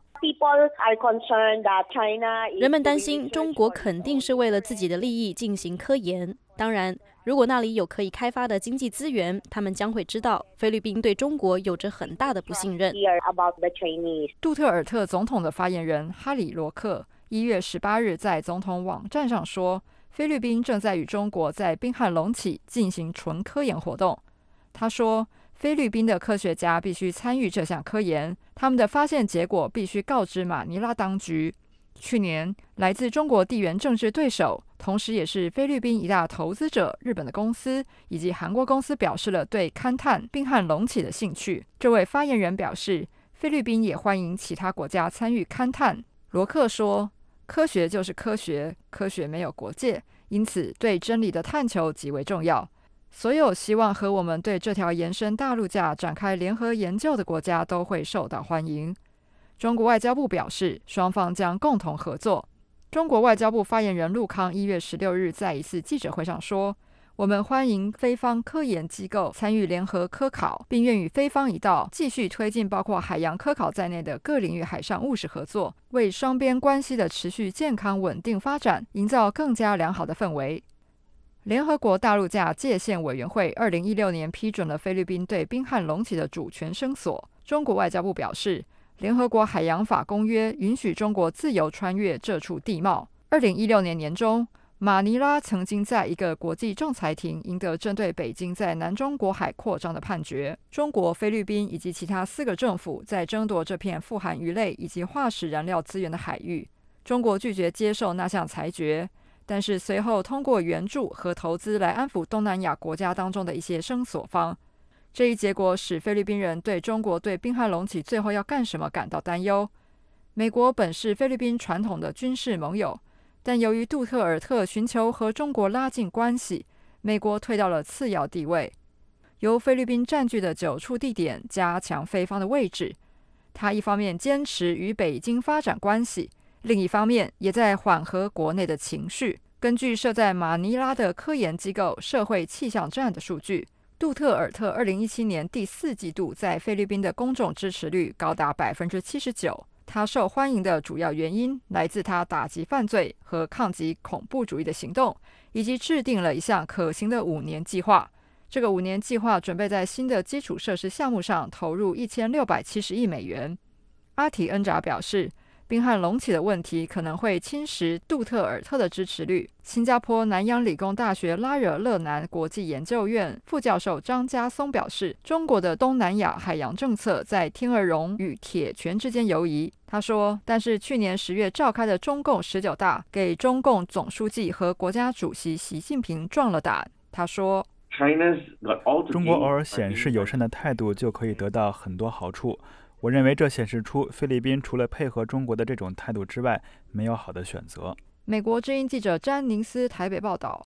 人们担心中国肯定是为了自己的利益进行科研。当然，如果那里有可以开发的经济资源，他们将会知道菲律宾对中国有着很大的不信任。 杜特尔特总统的发言人哈里罗克一月十八日在总统网站上说，菲律宾正在与中国在宾汉隆起进行纯科研活动。他说，菲律宾的科学家必须参与这项科研，他们的发现结果必须告知马尼拉当局。去年，来自中国地缘政治对手，同时也是菲律宾一大投资者日本的公司以及韩国公司表示了对勘探宾汉隆起的兴趣。这位发言人表示，菲律宾也欢迎其他国家参与勘探。罗克说，科学就是科学，科学没有国界，因此对真理的探求极为重要。所有希望和我们对这条延伸大陆架展开联合研究的国家都会受到欢迎。中国外交部表示，双方将共同合作。中国外交部发言人陆康一月十六日在一次记者会上说，我们欢迎非方科研机构参与联合科考，并愿与非方一道继续推进包括海洋科考在内的各领域海上务实合作，为双边关系的持续健康稳定发展营造更加良好的氛围。联合国大陆架界限委员会二零一六年批准了菲律宾对宾汉隆起的主权声索。中国外交部表示，联合国海洋法公约允许中国自由穿越这处地貌。二零一六年年中，马尼拉曾经在一个国际仲裁庭赢得针对北京在南中国海扩张的判决。中国、菲律宾以及其他四个政府在争夺这片富含鱼类以及化石燃料资源的海域。中国拒绝接受那项裁决，但是随后通过援助和投资来安抚东南亚国家当中的一些声索方。这一结果使菲律宾人对中国对宾汉隆起最后要干什么感到担忧。美国本是菲律宾传统的军事盟友，但由于杜特尔特寻求和中国拉近关系，美国退到了次要地位。由菲律宾占据的九处地点加强菲方的位置，他一方面坚持与北京发展关系，另一方面也在缓和国内的情绪。根据设在马尼拉的科研机构社会气象站的数据，杜特尔特二零一七年第四季度在菲律宾的公众支持率高达 百分之七十九。 他受欢迎的主要原因来自他打击犯罪和抗击恐怖主义的行动，以及制定了一项可行的五年计划。这个五年计划准备在新的基础设施项目上投入一千六百七十亿美元。阿提恩扎表示，宾汉隆起的问题可能会侵蚀杜特尔特的支持率。新加坡南洋理工大学拉惹勒南国际研究院副教授张家松表示，中国的东南亚海洋政策在天鹅绒与铁拳之间游移。 他说，但是去年十月召开的中共十九大给中共总书记和国家主席习近平壮了胆。他说， 中国偶尔显示友善的态度就可以得到很多好处。我认为这显示出菲律宾除了配合中国的这种态度之外，没有好的选择。 美国之音记者詹宁斯台北报道。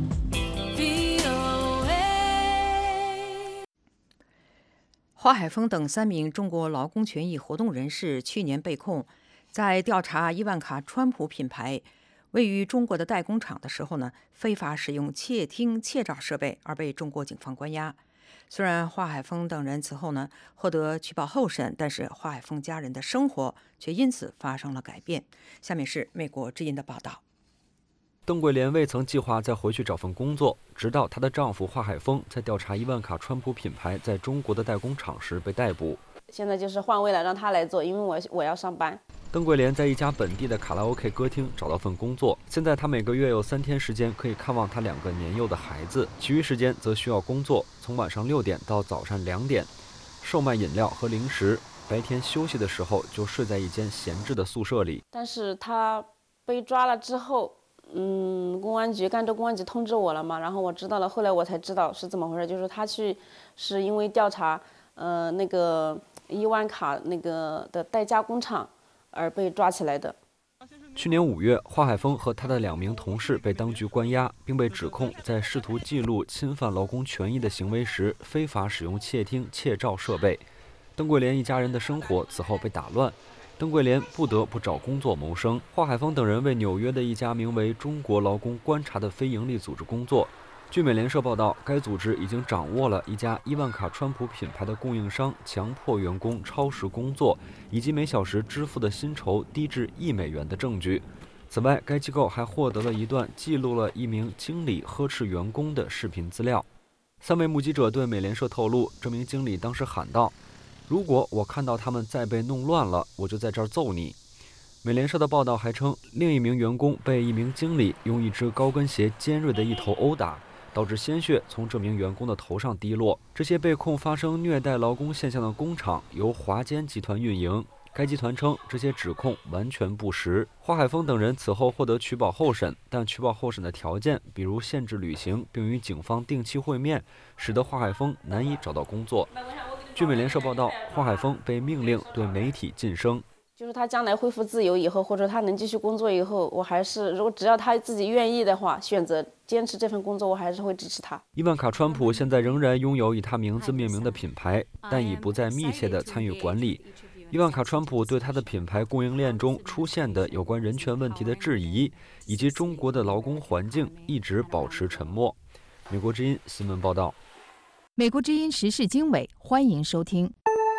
华海峰等三名中国劳工权益活动人士去年被控，在调查伊万卡·川普品牌位于中国的代工厂的时候呢，非法使用窃听窃照设备而被中国警方关押。虽然华海峰等人此后呢获得取保候审，但是华海峰家人的生活却因此发生了改变。下面是美国之音的报道。 邓桂莲未曾计划再回去找份工作，直到她的丈夫华海峰在调查伊万卡·川普品牌在中国的代工厂时被逮捕。 现在就是换位了，让他来做，因为我我要上班。 邓桂莲在一家本地的卡拉 OK 歌厅找到份工作，现在她每个月有三天时间可以看望她两个年幼的孩子，其余时间则需要工作，从晚上六点到早上两点，售卖饮料和零食。白天休息的时候就睡在一间闲置的宿舍里。 但是他被抓了之后，嗯，公安局赣州公安局通知我了嘛，然后我知道了，后来我才知道是怎么回事，就是他去是因为调查，呃，那个伊万卡那个的代加工厂而被抓起来的。 去年五月，华海峰和他的两名同事被当局关押，并被指控在试图记录侵犯劳工权益的行为时，非法使用窃听窃照设备。邓桂莲一家人的生活此后被打乱。邓桂莲不得不找工作谋生，华海峰等人为纽约的一家名为中国劳工观察的非营利组织工作。据美联社报道，该组织已经掌握了一家伊万卡·川普品牌的供应商强迫员工超时工作，以及每小时支付的薪酬低至一美元的证据。此外，该机构还获得了一段记录了一名经理呵斥员工的视频资料。三位目击者对美联社透露，这名经理当时喊道：“如果我看到他们再被弄乱了，我就在这儿揍你。”美联社的报道还称，另一名员工被一名经理用一只高跟鞋尖锐的一头殴打，导致鲜血从这名员工的头上滴落。这些被控发生虐待劳工现象的工厂由华坚集团运营，该集团称这些指控完全不实。华海峰等人此后获得取保候审，但取保候审的条件，比如限制旅行并与警方定期会面，使得华海峰难以找到工作。据美联社报道，华海峰被命令对媒体噤声。 就是他将来恢复自由以后，或者他能继续工作以后，我还是如果只要他自己愿意的话，选择坚持这份工作，我还是会支持他。 伊万卡·川普现在仍然拥有以他名字命名的品牌，但已不再密切地参与管理。伊万卡·川普对他的品牌供应链中出现的有关人权问题的质疑，以及中国的劳工环境一直保持沉默。美国之音新闻报道。 美国之音时事经纬，欢迎收听。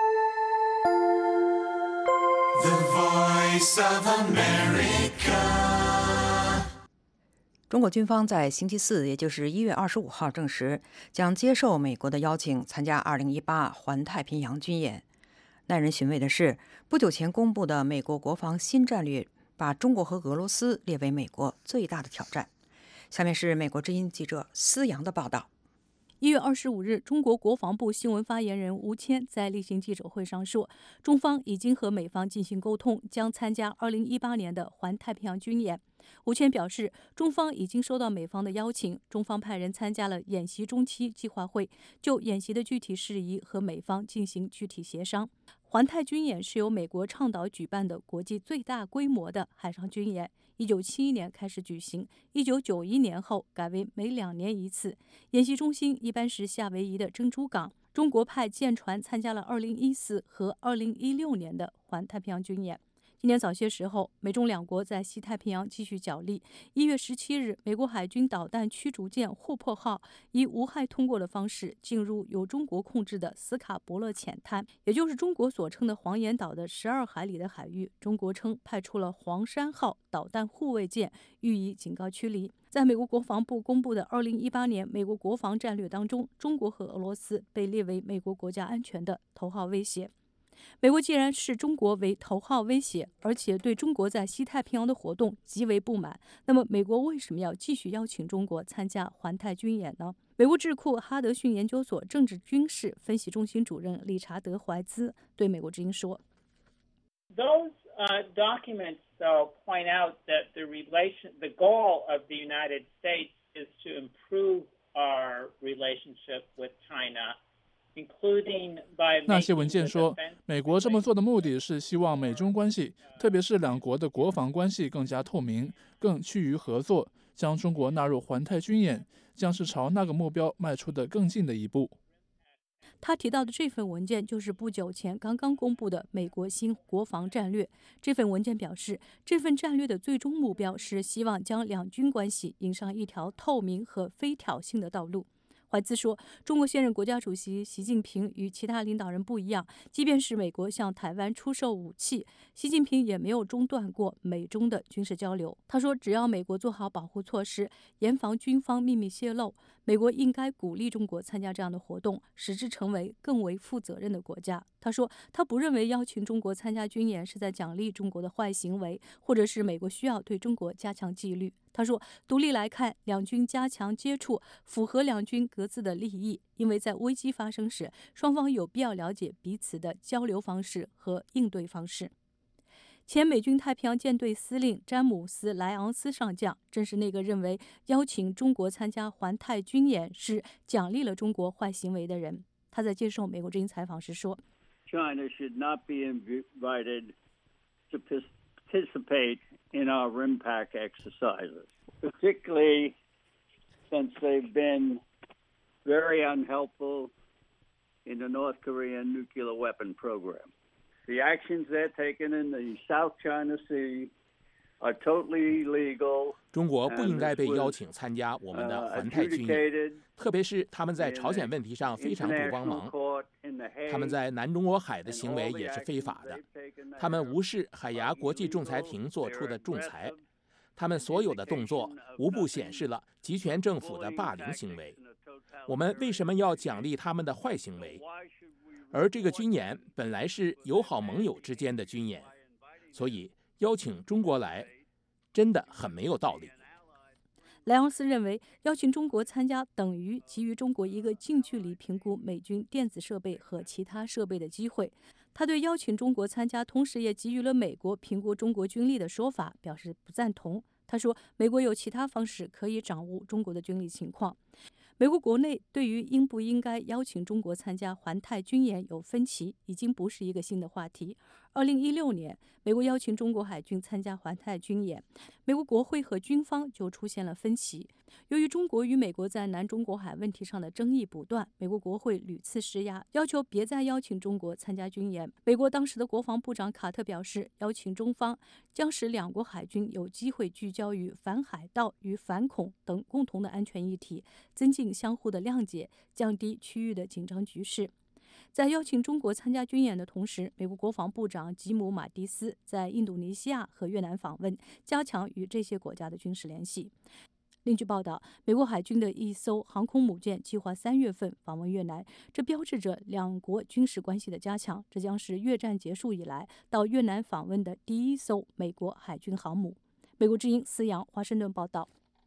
The Voice of America。 中国军方在星期四，也就是一月二十五号证实，将接受美国的邀请参加二零一八环太平洋军演。耐人寻味的是，不久前公布的美国国防新战略把中国和俄罗斯列为美国最大的挑战。下面是美国之音记者思阳的报道。 一月二十五日，中国国防部新闻发言人吴谦在例行记者会上说，中方已经和美方进行沟通，将参加二零一八年的环太平洋军演。吴谦表示，中方已经收到美方的邀请，中方派人参加了演习中期计划会，就演习的具体事宜和美方进行具体协商。环太军演是由美国倡导举办的国际最大规模的海上军演，一九七一年开始举行，一九九一年后改为每两年一次。演习中心一般是夏威夷的珍珠港。中国派舰船参加了二零一四和二零一六年的环太平洋军演。今年早些时候，美中两国在西太平洋继续角力。一月十七日，美国海军导弹驱逐舰霍珀号以无害通过的方式进入由中国控制的斯卡伯勒浅滩，也就是中国所称的黄岩岛的十二海里的海域。中国称派出了黄山号导弹护卫舰予以警告驱离。在美国国防部公布的二零一八年美国国防战略当中，中国和俄罗斯被列为美国国家安全的头号威胁。美国既然视中国为头号威胁，而且对中国在西太平洋的活动极为不满，那么美国为什么要继续邀请中国参加环太军演呢？美国智库哈德逊研究所政治军事分析中心主任理查德·怀兹对美国之音说 Uh, documents, though, point out that the relation, the goal of the United States is to improve our relationship with China, including by 那些文件说，美国这么做的目的是希望美中关系，特别是两国的国防关系更加透明，更趋于合作，将中国纳入环太军演，将是朝那个目标迈出的更近的一步。 他提到的这份文件就是不久前刚刚公布的美国新国防战略。这份文件表示，这份战略的最终目标是希望将两军关系引上一条透明和非挑衅的道路。怀兹说，中国现任国家主席习近平与其他领导人不一样，即便是美国向台湾出售武器，习近平也没有中断过美中的军事交流。他说，只要美国做好保护措施，严防军方秘密泄露，美国应该鼓励中国参加这样的活动，使之成为更为负责任的国家。他说，他不认为邀请中国参加军演是在奖励中国的坏行为，或者是美国需要对中国加强纪律。他说，独立来看，两军加强接触符合两军各自的利益，因为在危机发生时，双方有必要了解彼此的交流方式和应对方式。前美军太平洋舰队司令詹姆斯·莱昂斯上将正是那个认为邀请中国参加环太军演是奖励了中国坏行为的人。他在接受美国之音采访时说 China should not be invited to participate in our RIMPAC exercises, particularly since they've been very unhelpful in the North Korean nuclear weapon program. The actions they're taking in the South China Sea are totally illegal. 中国不应该被邀请参加我们的环太军演，特别是他们在朝鲜问题上非常不帮忙。他们在南中国海的行为也是非法的，他们无视海牙国际仲裁庭作出的仲裁，他们所有的动作无不显示了集权政府的霸凌行为。我们为什么要奖励他们的坏行为？而这个军演本来是友好盟友之间的军演，所以邀请中国来真的很没有道理。 莱昂斯认为，邀请中国参加等于给予中国一个近距离评估美军电子设备和其他设备的机会。他对邀请中国参加，同时也给予了美国评估中国军力的说法表示不赞同。他说，美国有其他方式可以掌握中国的军力情况。美国国内对于应不应该邀请中国参加环太军演有分歧，已经不是一个新的话题。二零一六年，美国邀请中国海军参加环太军演，美国国会和军方就出现了分歧。由于中国与美国在南中国海问题上的争议不断，美国国会屡次施压，要求别再邀请中国参加军演。美国当时的国防部长卡特表示，邀请中方将使两国海军有机会聚焦于反海盗与反恐等共同的安全议题，增进相互的谅解，降低区域的紧张局势。在邀请中国参加军演的同时，美国国防部长吉姆·马蒂斯在印度尼西亚和越南访问，加强与这些国家的军事联系。另据报道，美国海军的一艘航空母舰计划三月份访问越南，这标志着两国军事关系的加强。这将是越战结束以来到越南访问的第一艘美国海军航母。美国之音思阳华盛顿报道。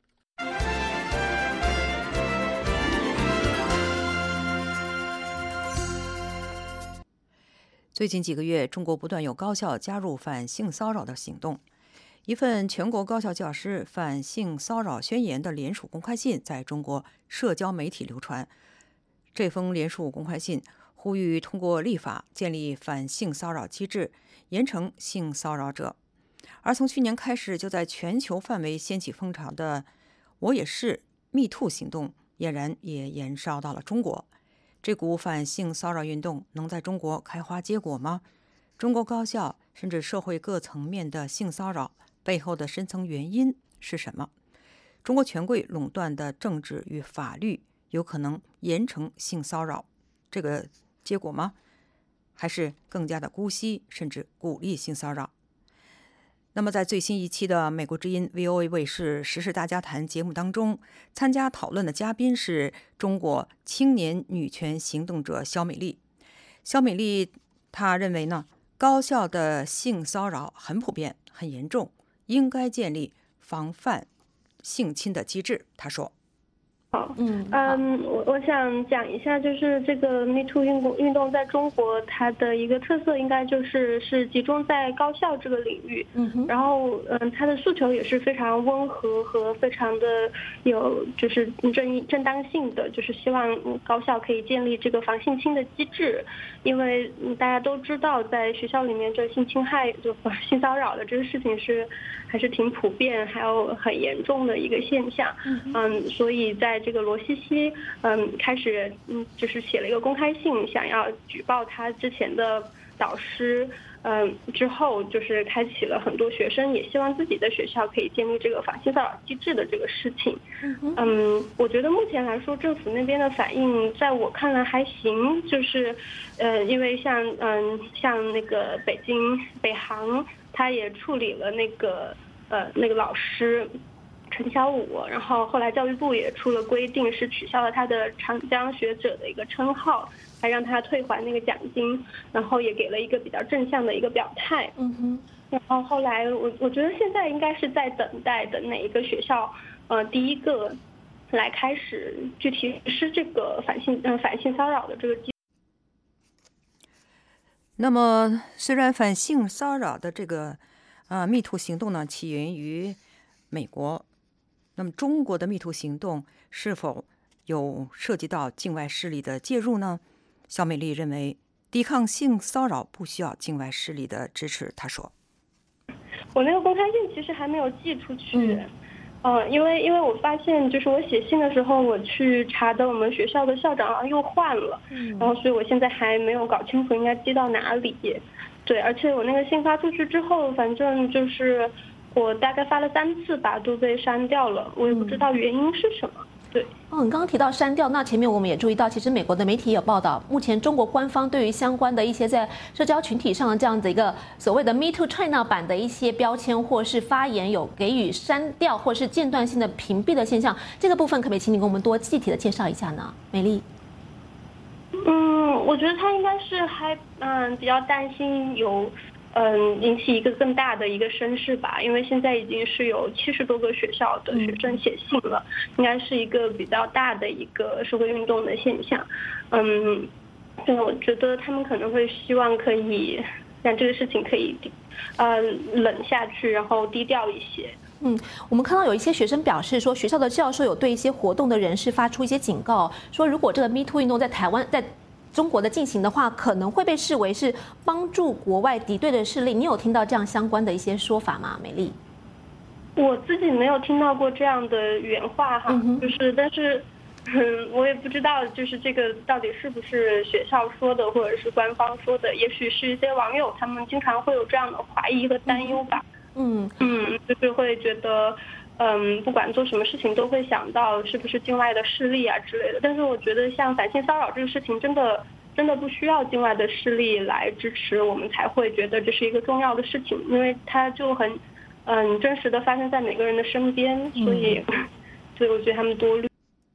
最近几个月，中国不断有高校加入反性骚扰的行动。一份全国高校教师反性骚扰宣言的联署公开信在中国社交媒体流传。这封联署公开信呼吁通过立法建立反性骚扰机制，严惩性骚扰者。而从去年开始就在全球范围掀起风潮的“我也是 Me Too” 行动，俨然也延烧到了中国。这股反性骚扰运动能在中国开花结果吗？中国高校甚至社会各层面的性骚扰背后的深层原因是什么？中国权贵垄断的政治与法律有可能严惩性骚扰这个结果吗？还是更加的姑息甚至鼓励性骚扰？那么在最新一期的美国之音 V O A 卫视时事大家谈节目当中，参加讨论的嘉宾是中国青年女权行动者肖美丽。肖美丽她认为呢，高校的性骚扰很普遍很严重，应该建立防范性侵的机制。她说好，嗯嗯，我我想讲一下，就是这个 Me Too 运动运动在中国它的一个特色，应该就是是集中在高校这个领域。嗯，然后嗯，它的诉求也是非常温和和非常的有就是正正当性的，就是希望高校可以建立这个防性侵的机制，因为大家都知道，在学校里面这性侵害就性骚扰的这个事情是还是挺普遍，还有很严重的一个现象。嗯，所以在这个罗西西，嗯，开始，嗯，就是写了一个公开信，想要举报他之前的导师，嗯，之后就是开启了很多学生也希望自己的学校可以建立这个反性骚扰机制的这个事情。嗯，我觉得目前来说，政府那边的反应，在我看来还行，就是，呃，因为像，嗯，像那个北京北航，他也处理了那个，呃，那个老师。陈小武，然后后来教育部也出了规定，是取消了他的长江学者的一个称号，还让他退还那个奖金，然后也给了一个比较正向的一个表态。嗯哼。然后后来我我觉得现在应该是在等待的哪一个学校，呃，第一个来开始具体实施这个反性呃反性骚扰的这个机。 那么，虽然反性骚扰的这个呃 Me Too 行动呢起源于美国。那么中国的Me Too行动是否有涉及到境外势力的介入呢？肖美丽认为，抵抗性骚扰不需要境外势力的支持。她说：“ 我那个公开信其实还没有寄出去，嗯，呃、因为因为我发现，就是我写信的时候，我去查的我们学校的校长又换了，嗯，然后所以我现在还没有搞清楚应该寄到哪里。对，而且我那个信发出去之后，反正就是。”我大概发了三次吧，都被删掉了，我也不知道原因是什么。对， 哦，你刚刚提到删掉，那前面我们也注意到，其实美国的媒体也有报道，目前中国官方对于相关的一些在社交群体上的这样的一个所谓的 Me Too China 版的一些标签或是发言，有给予删掉或是间断性的屏蔽的现象，这个部分可不可以请你给我们多具体的介绍一下呢？美丽。 嗯，我觉得他应该是还嗯比较担心有。嗯，引起一个更大的一个声势吧，因为现在已经是有七十多个学校的学生写信了，应该是一个比较大的一个社会运动的现象。嗯，对，我觉得他们可能会希望可以让这个事情可以呃冷下去，然后低调一些。 嗯，我们看到有一些学生表示说，学校的教授有对一些活动的人士发出一些警告，说如果这个 Me Too 运动在台湾在中国的进行的话，可能会被视为是帮助国外敌对的势力。你有听到这样相关的一些说法吗，美丽？ 我自己没有听到过这样的原话哈，嗯、就是，但是，嗯，我也不知道，就是这个到底是不是学校说的，或者是官方说的？也许是一些网友他们经常会有这样的怀疑和担忧吧。嗯嗯，就是会觉得。嗯，不管做什么事情都会想到是不是境外的势力啊之类的，但是我觉得像反性骚扰这个事情，真的真的不需要境外的势力来支持，我们才会觉得这是一个重要的事情，因为它就很嗯真实的发生在每个人的身边，所以、嗯、所以我觉得他们多虑。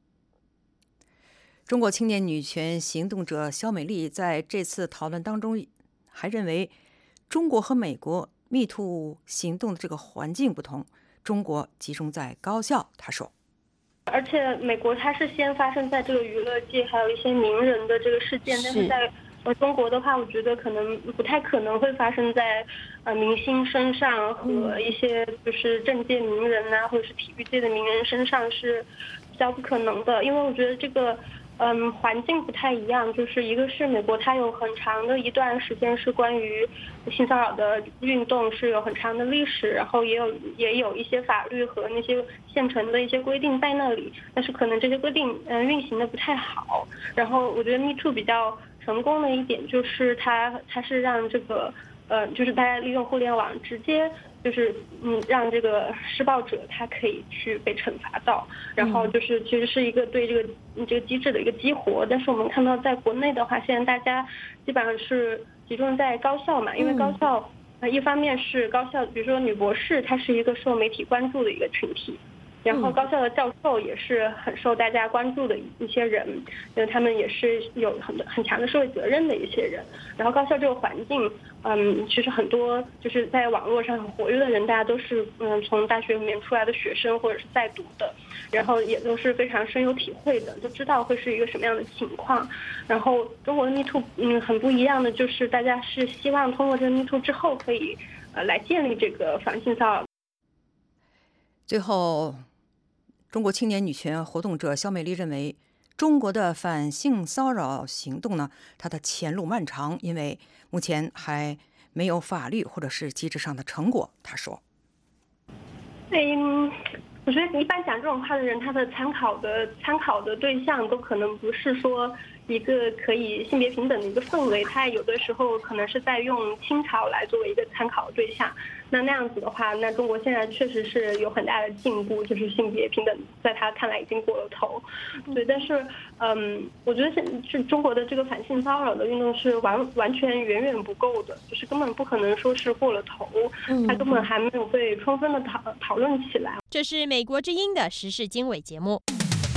中国青年女权行动者肖美丽在这次讨论当中还认为，中国和美国 Me Too 行动的这个环境不同。中国集中在高校，他说， 而且美国它是先发生在这个娱乐界，还有一些名人的这个事件，但是在呃中国的话，我觉得可能不太可能会发生在呃明星身上和一些就是政界名人啊，或者是体育界的名人身上是比较不可能的，因为我觉得这个。嗯，环境不太一样，就是一个是美国，它有很长的一段时间是关于性骚扰的运动，是有很长的历史，然后也有也有一些法律和那些现成的一些规定在那里，但是可能这些规定嗯运行的不太好。然后我觉得 Me Too 比较成功的一点就是它它是让这个呃就是大家利用互联网直接。就是嗯，让这个施暴者他可以去被惩罚到，然后就是其实是一个对这个这个机制的一个激活。但是我们看到在国内的话，现在大家基本上是集中在高校嘛，因为高校呃一方面是高校，比如说女博士，她是一个受媒体关注的一个群体， 然后高校的教授也是很受大家关注的一些人，因为他们也是有很很强的社会责任的一些人。然后高校这个环境，嗯，其实很多就是在网络上很活跃的人，大家都是嗯从大学里面出来的学生或者是在读的，然后也都是非常深有体会的，就知道会是一个什么样的情况。然后中国的 Me Too， 嗯，很不一样的就是大家是希望通过这个 Me Too 之后可以呃来建立这个反性骚扰。 最后，中国青年女权活动者肖美丽认为，中国的反性骚扰行动呢，它的前路漫长，因为目前还没有法律或者是机制上的成果。她说：“ 嗯，我觉得一般讲这种话的人，他的参考的参考的对象都可能不是说一个可以性别平等的一个氛围，他有的时候可能是在用清朝来作为一个参考对象。那那样子的话，那中国现在确实是有很大的进步，就是性别平等在他看来已经过了头。对，但是嗯，我觉得现是中国的这个反性骚扰的运动是完完全远远不够的，就是根本不可能说是过了头，它根本还没有被充分的讨讨论起来。 这是美国之音的时事经纬节目。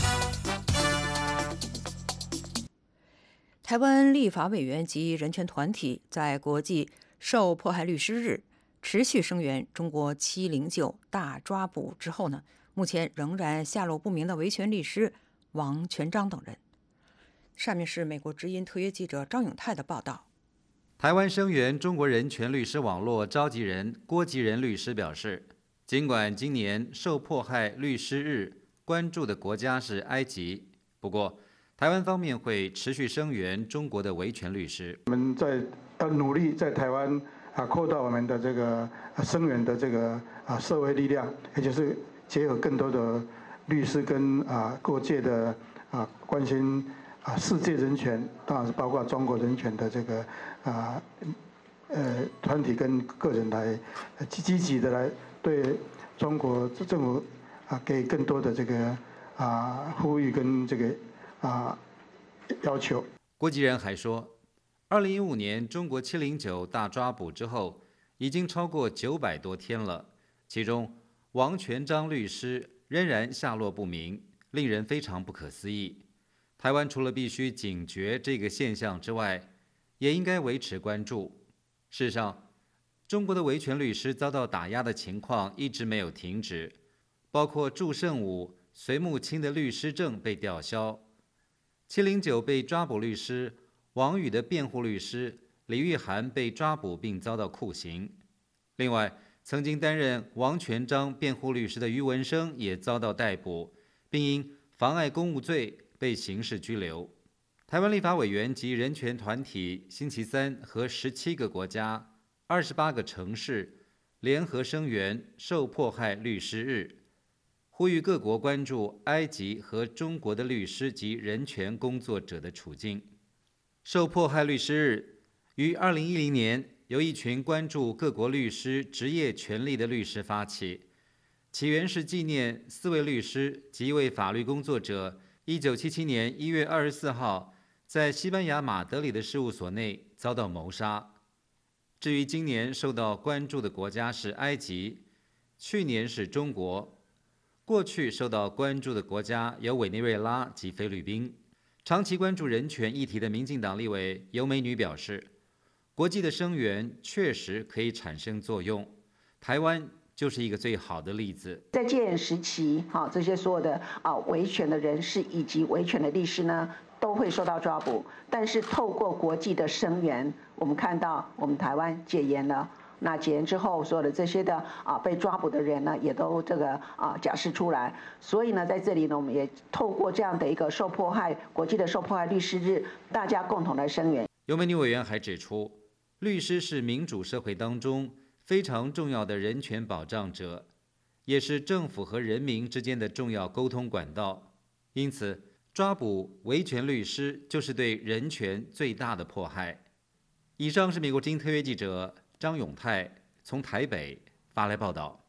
台湾立法委员及人权团体在国际受迫害律师日持续声援中国七零九大抓捕之后呢，目前仍然下落不明的维权律师王全璋等人。下面是美国之音特约记者张永泰的报道。 台湾声援中国人权律师网络召集人郭吉仁律师表示，尽管今年受迫害律师日关注的国家是埃及，不过台湾方面会持续声援中国的维权律师。 我们在要努力在台湾啊扩大我们的这个声援的这个啊社会力量，也就是结合更多的律师跟啊各界的啊关心啊世界人权，当然是包括中国人权的这个啊呃团体跟个人来积极的来对中国政府啊给更多的这个啊呼吁跟这个。啊，要求。 郭吉仁还说，二零一五年中国七零九大抓捕之后，已经超过九百多天了，其中王全璋律师仍然下落不明，令人非常不可思议。台湾除了必须警觉这个现象之外，也应该维持关注。事实上，中国的维权律师遭到打压的情况一直没有停止，包括祝胜武、隋木清的律师证被吊销。七零九被抓捕律师王宇的辩护律师李玉涵被抓捕并遭到酷刑。另外，曾经担任王全璋辩护律师的于文生也遭到逮捕，并因妨碍公务罪被刑事拘留。台湾立法委员及人权团体星期三和十七个国家、二十八个城市联合声援受迫害律师日，呼吁各国关注埃及和中国的律师及人权工作者的处境。受迫害律师日于二零一零年由一群关注各国律师职业权利的律师发起，起源是纪念四位律师及一位法律工作者一九七七年一月二十四号在西班牙马德里的事务所内遭到谋杀。至于今年受到关注的国家是埃及，去年是中国。过去受到关注的国家有委内瑞拉及菲律宾。长期关注人权议题的民进党立委尤美女表示，国际的声援确实可以产生作用，台湾就是一个最好的例子。 在戒严时期，哈，这些所有的啊维权的人士以及维权的律师呢，都会受到抓捕。但是透过国际的声援，我们看到我们台湾戒严了。那解严之后，所有的这些的啊被抓捕的人呢，也都这个啊假释出来。所以呢，在这里呢，我们也透过这样的一个受迫害国际的受迫害律师日，大家共同来声援。 尤美女委员还指出，律师是民主社会当中非常重要的人权保障者，也是政府和人民之间的重要沟通管道。因此，抓捕维权律师就是对人权最大的迫害。以上是美国之音特约记者张永泰从台北发来报道。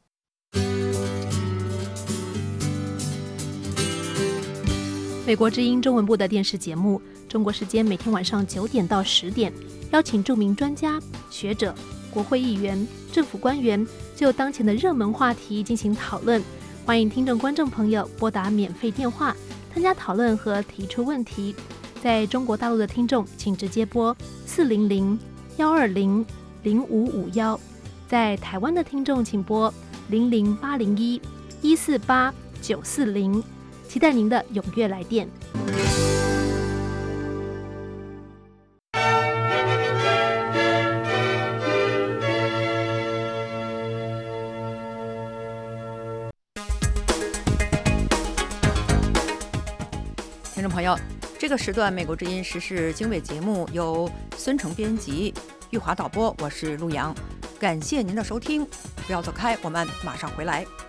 美国之音中文部的电视节目，中国时间每天晚上九点到十点，邀请著名专家、学者、国会议员、政府官员就当前的热门话题进行讨论。 欢迎听众观众朋友拨打免费电话参加讨论和提出问题。在中国大陆的听众请直接拨四零零幺二零零五五幺，在台湾的听众请拨零零八零一一四八九四零，期待您的踊跃来电。 听众朋友，这个时段美国之音时事经纬节目由孙成编辑，玉华导播，我是陆阳，感谢您的收听，不要走开，我们马上回来。